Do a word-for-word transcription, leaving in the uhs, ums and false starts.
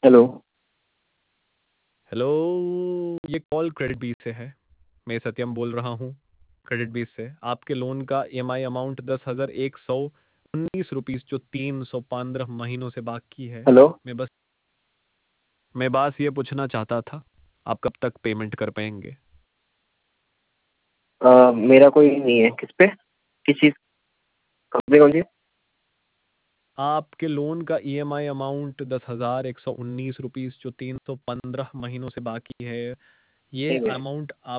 Hello. Hello, ये call credit बीस से है। मैं सत्यम बोल रहा हूँ क्रेडिट बीस से। आपके लोन का ई एम आई अमाउंट दस हज़ार एक सौ उन्नीस रुपीस जो तीन सौ पंद्रह महीनों से बाकी है। हेलो। मैं बस मैं बस ये पूछना चाहता था, आप कब तक पेमेंट कर पाएंगे? अ, मेरा कोई नहीं है। किस पे? किस चीज़? कंपनी कौन सी? आपके लोन का ई एम आई अमाउंट दस हज़ार एक सौ उन्नीस रुपीस जो तीन सौ पंद्रह महीनों से बाकी है, ये नहीं है। अमाउंट आप